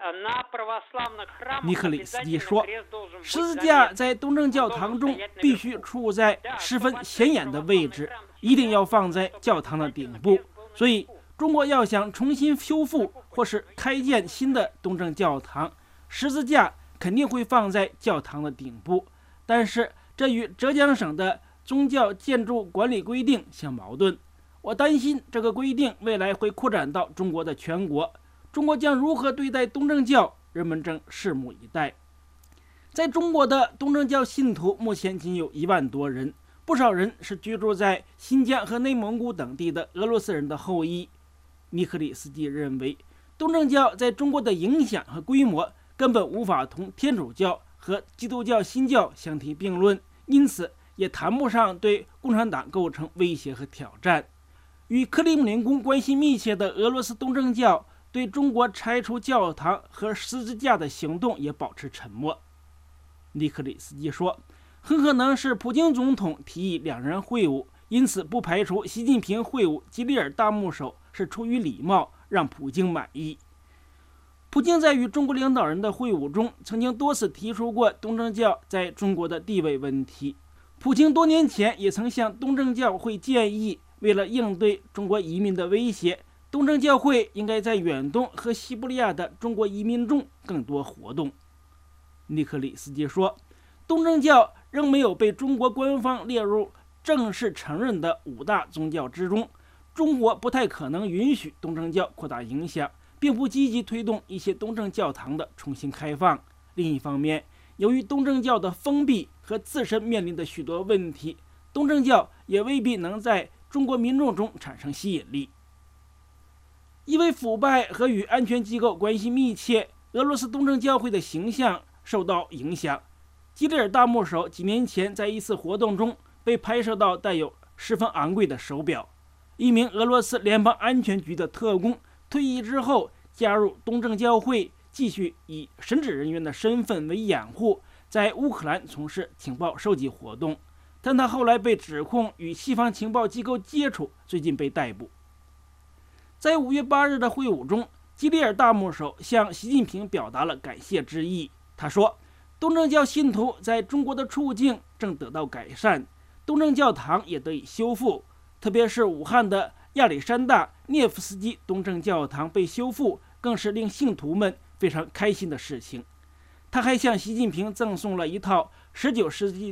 尼克里斯基说，十字架在东正教堂中必须处在十分显眼的位置，一定要放在教堂的顶部，所以中国要想重新修复或是开建新的东正教堂，十字架肯定会放在教堂的顶部，但是这与浙江省的宗教建筑管理规定相矛盾。我担心这个规定未来会扩展到中国的全国，中国将如何对待东正教，人们正拭目以待。在中国的东正教信徒目前仅有1万多人，不少人是居住在新疆和内蒙古等地的俄罗斯人的后裔。尼克里斯基认为，东正教在中国的影响和规模根本无法同天主教和基督教新教相提并论，因此也谈不上对共产党构成威胁和挑战。与克里姆林宫关系密切的俄罗斯东正教对中国拆除教堂和十字架的行动也保持沉默。尼克里斯基说，很可能是普京总统提议两人会晤，因此不排除习近平会晤基里尔大牧首是出于礼貌，让普京满意。普京在与中国领导人的会晤中曾经多次提出过东正教在中国的地位问题。普京多年前也曾向东正教会建议，为了应对中国移民的威胁，东正教会应该在远东和西伯利亚的中国移民中更多活动。尼克里斯基说，东正教仍没有被中国官方列入正式承认的5大宗教之中，中国不太可能允许东正教扩大影响，并不积极推动一些东正教堂的重新开放。另一方面，由于东正教的封闭和自身面临的许多问题，东正教也未必能在中国民众中产生吸引力。因为腐败和与安全机构关系密切，俄罗斯东正教会的形象受到影响。基里尔大牧首几年前在一次活动中被拍摄到带有十分昂贵的手表。一名俄罗斯联邦安全局的特工退役之后加入东正教会，继续以神职人员的身份为掩护，在乌克兰从事情报收集活动，但他后来被指控与西方情报机构接触，最近被逮捕。在5月8日的会晤中，基里尔大牧首向习近平表达了感谢之意。他说，东正教信徒在中国的处境正得到改善，东正教堂也得以修复，特别是武汉的亚历山大涅夫斯基东正教堂被修复，更是令信徒们非常开心的事情。他还向习近平赠送了一套19世纪的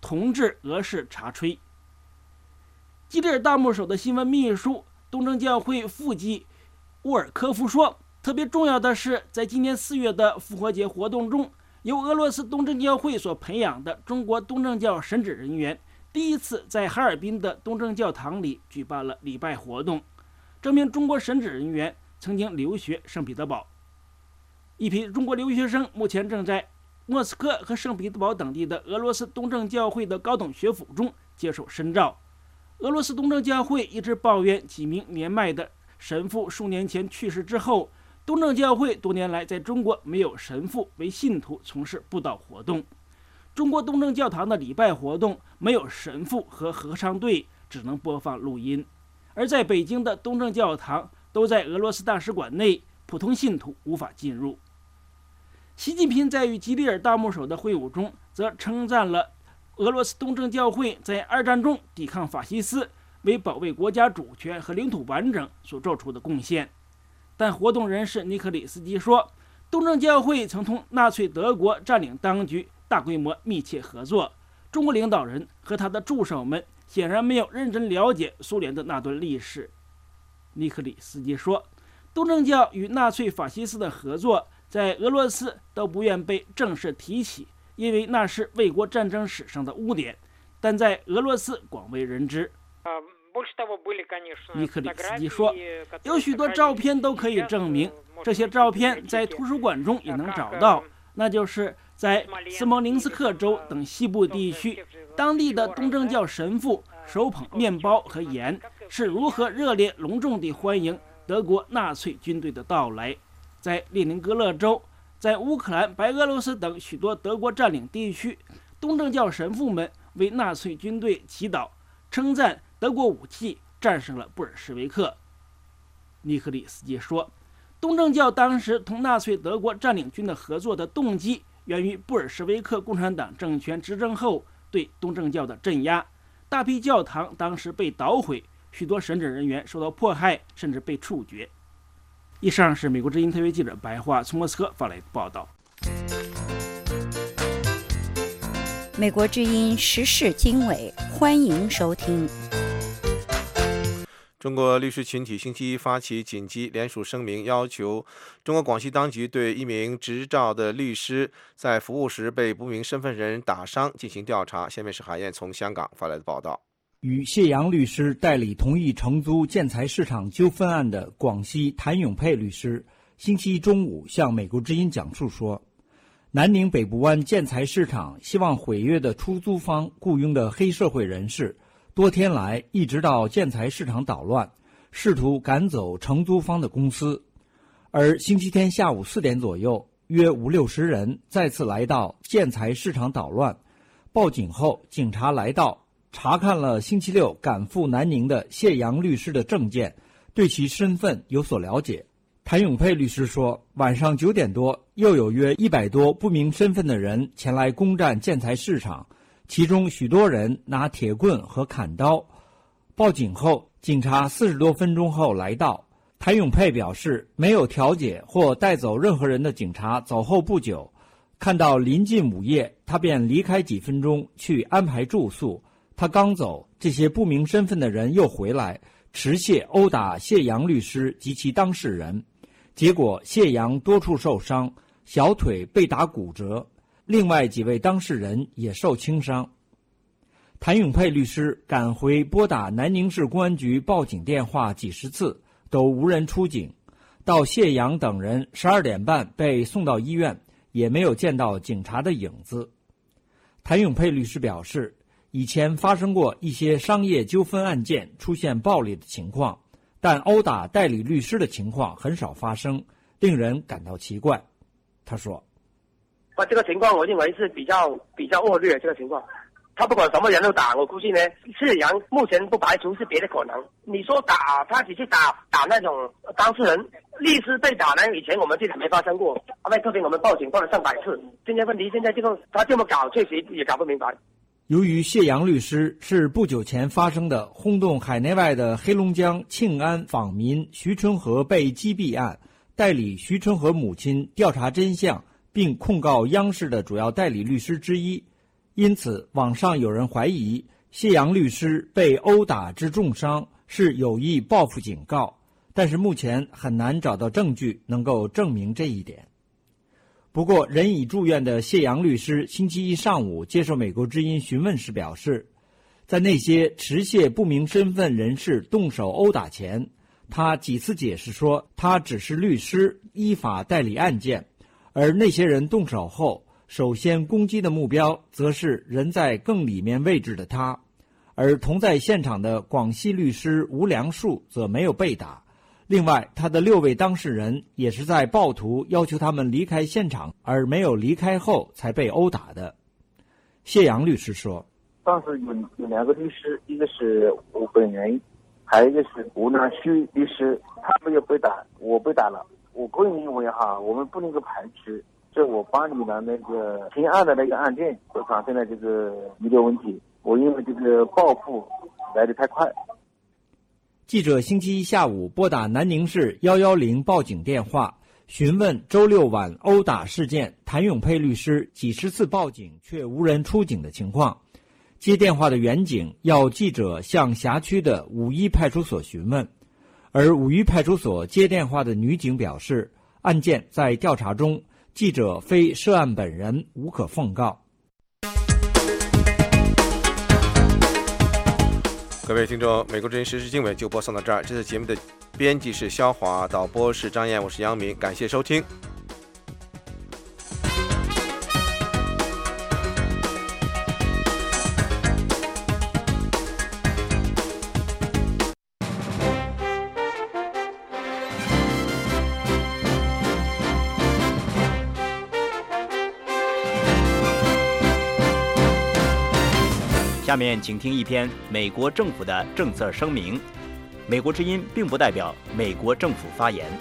同治俄式茶炊。基里尔大牧首的新闻秘书、东正教会副祭沃尔科夫说，特别重要的是，在今年4月的复活节活动中，由俄罗斯东正教会所培养的中国东正教神职人员第一次在哈尔滨的东正教堂里举办了礼拜活动。这名中国神职人员曾经留学圣彼得堡。一批中国留学生目前正在莫斯科和圣彼得堡等地的俄罗斯东正教会的高等学府中接受深造。俄罗斯东正教会一直抱怨几名年迈的神父数年前去世之后，东正教会多年来在中国没有神父为信徒从事布道活动。中国东正教堂的礼拜活动没有神父和合唱队，只能播放录音。而在北京的东正教堂都在俄罗斯大使馆内，普通信徒无法进入。习近平在与基里尔大牧首的会晤中，则称赞了俄罗斯东正教会在2战中抵抗法西斯，为保卫国家主权和领土完整所做出的贡献。但活动人士尼克里斯基说，东正教会曾同纳粹德国占领当局大规模密切合作，中国领导人和他的助手们显然没有认真了解苏联的那段历史。尼克里斯基说，东正教与纳粹法西斯的合作在俄罗斯都不愿被正式提起，因为那是卫国战争史上的污点，但在俄罗斯广为人知。尼克里斯基说，有许多照片都可以证明，这些照片在图书馆中也能找到，那就是在斯摩棱斯克州等西部地区，当地的东正教神父手捧面包和盐，是如何热烈隆重地欢迎德国纳粹军队的到来。在列宁格勒州，在乌克兰、白俄罗斯等许多德国占领地区，东正教神父们为纳粹军队祈祷，称赞德国武器战胜了布尔什维克。尼克里斯基说，东正教当时同纳粹德国占领军的合作的动机源于布尔什维克共产党政权执政后对东正教的镇压，大批教堂当时被捣毁，许多神职人员受到迫害，甚至被处决。以上是美国之音特约记者白桦从莫斯科发来的报道。 美国之音时事经纬，欢迎收听。 中国律师群体星期一发起紧急联署声明，要求中国广西当局对一名执照的律师在服务时被不明身份人打伤进行调查。下面是海燕从香港发来的报道。 与谢阳律师代理同意承租建材市场纠纷案的广西谭永佩律师，星期一中午向美国之音讲述说，南宁北部湾建材市场希望毁约的出租方雇佣的黑社会人士，多天来一直到建材市场捣乱，试图赶走承租方的公司。而星期天下午4点左右，约50-60人再次来到建材市场捣乱，报警后，警察来到查看了星期六赶赴南宁的谢阳律师的证件，对其身份有所了解。谭永佩律师说，晚上9点多，又有约100多不明身份的人前来攻占建材市场，其中许多人拿铁棍和砍刀。报警后，警察40多分钟后来到。谭永佩表示，没有调解或带走任何人的警察走后不久，看到临近午夜，他便离开几分钟去安排住宿。他刚走，这些不明身份的人又回来，持械殴打谢阳律师及其当事人，结果谢阳多处受伤，小腿被打骨折，另外几位当事人也受轻伤。谭永佩律师赶回拨打南宁市公安局报警电话几十次，都无人出警。到谢阳等人12点半被送到医院，也没有见到警察的影子。谭永佩律师表示，以前发生过一些商业纠纷案件出现暴力的情况，但殴打代理律师的情况很少发生，令人感到奇怪。他说， 这个情况我认为是比较恶劣，这个情况他不管什么人都打，我估计呢，谢阳目前不排除是别的可能。你说打他只是打那种当事人，律师被打呢，以前我们这里没发生过，因为特别我们报警报了上百次。现在问题现在这个他这么搞，确实也搞不明白。 由于谢阳律师是不久前发生的轰动海内外的黑龙江庆安访民徐春和被击毙案，代理徐春和母亲调查真相并控告央视的主要代理律师之一， 因此网上有人怀疑谢阳律师被殴打致重伤是有意报复警告，但是目前很难找到证据能够证明这一点。不过人已住院的谢阳律师星期一上午接受美国之音询问时表示，在那些持械不明身份人士动手殴打前，他几次解释说他只是律师，依法代理案件，而那些人动手后首先攻击的目标则是人在更里面位置的他，而同在现场的广西律师吴良树则没有被打。另外，他的6位当事人也是在暴徒要求他们离开现场而没有离开后才被殴打的。谢阳律师说， 当时有2个律师，一个是我本人，还有一个是吴良树律师，他没有被打，我被打了。我个人认为我们不能够排斥这我办理了那个平案的那个案件所产生的这个遗留问题，我认为这个报复来得太快。 记者星期一下午拨打南宁市110报警电话，询问周6晚殴打事件谭永佩律师几十次报警却无人出警的情况。接电话的员警要记者向辖区的5·1派出所询问，而5·1派出所接电话的女警表示，案件在调查中，记者非涉案本人，无可奉告。 各位听众，美国之音时事经纬就播送到这儿。这次节目的编辑是肖华，导播是张燕，我是杨明，感谢收听。 下面请听一篇美国政府的政策声明。美国之音并不代表美国政府发言。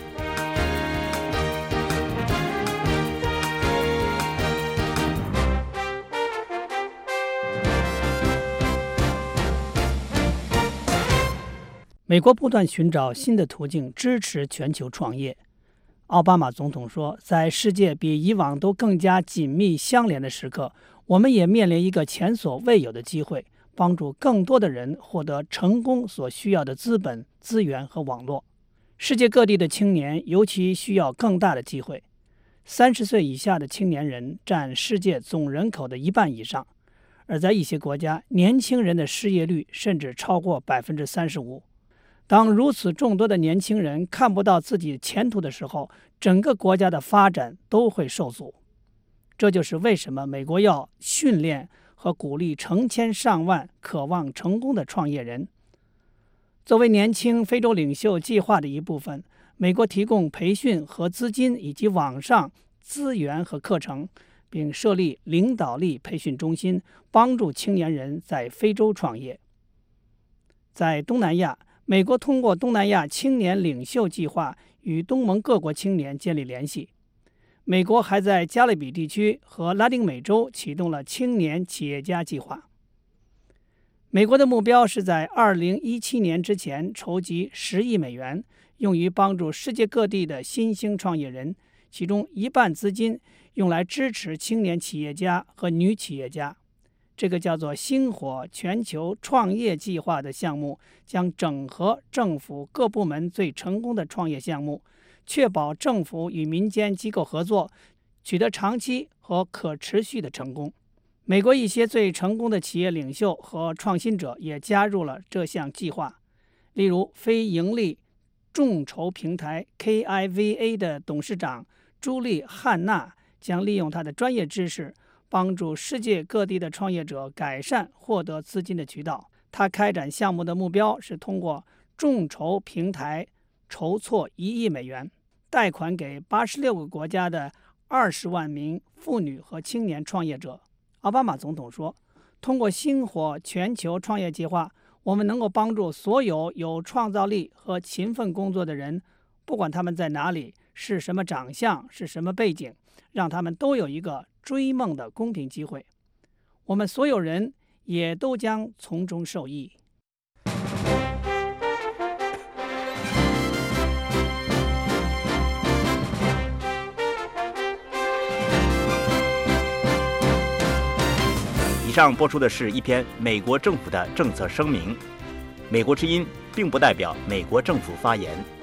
美国不断寻找新的途径支持全球创业。奥巴马总统说，在世界比以往都更加紧密相连的时刻，我们也面临一个前所未有的机会，帮助更多的人获得成功所需要的资本、资源和网络。世界各地的青年尤其需要更大的机会。30岁以下的青年人占世界总人口的1半以上，而在一些国家，年轻人的失业率甚至超过35%。当如此众多的年轻人看不到自己前途的时候，整个国家的发展都会受阻。这就是为什么美国要训练和鼓励成千上万渴望成功的创业人。作为年轻非洲领袖计划的一部分，美国提供培训和资金以及网上资源和课程，并设立领导力培训中心，帮助青年人在非洲创业。在东南亚，美国通过东南亚青年领袖计划与东盟各国青年建立联系。美国还在加勒比地区和拉丁美洲启动了青年企业家计划。美国的目标是在2017年之前筹集10亿美元，用于帮助世界各地的新兴创业人，其中1半资金用来支持青年企业家和女企业家。这个叫做星火全球创业计划的项目将整合政府各部门最成功的创业项目，确保政府与民间机构合作，取得长期和可持续的成功。美国一些最成功的企业领袖和创新者也加入了这项计划，例如非盈利众筹平台 KIVA 的董事长朱莉·汉娜将利用她的专业知识，帮助世界各地的创业者改善获得资金的渠道。他开展项目的目标是通过众筹平台筹措1亿美元，贷款给86个国家的20万名妇女和青年创业者。奥巴马总统说，通过星火全球创业计划，我们能够帮助所有有创造力和勤奋工作的人，不管他们在哪里，是什么长相，是什么背景，让他们都有一个追梦的公平机会。我们所有人也都将从中受益。 以上播出的是一篇美国政府的政策声明。美国之音并不代表美国政府发言。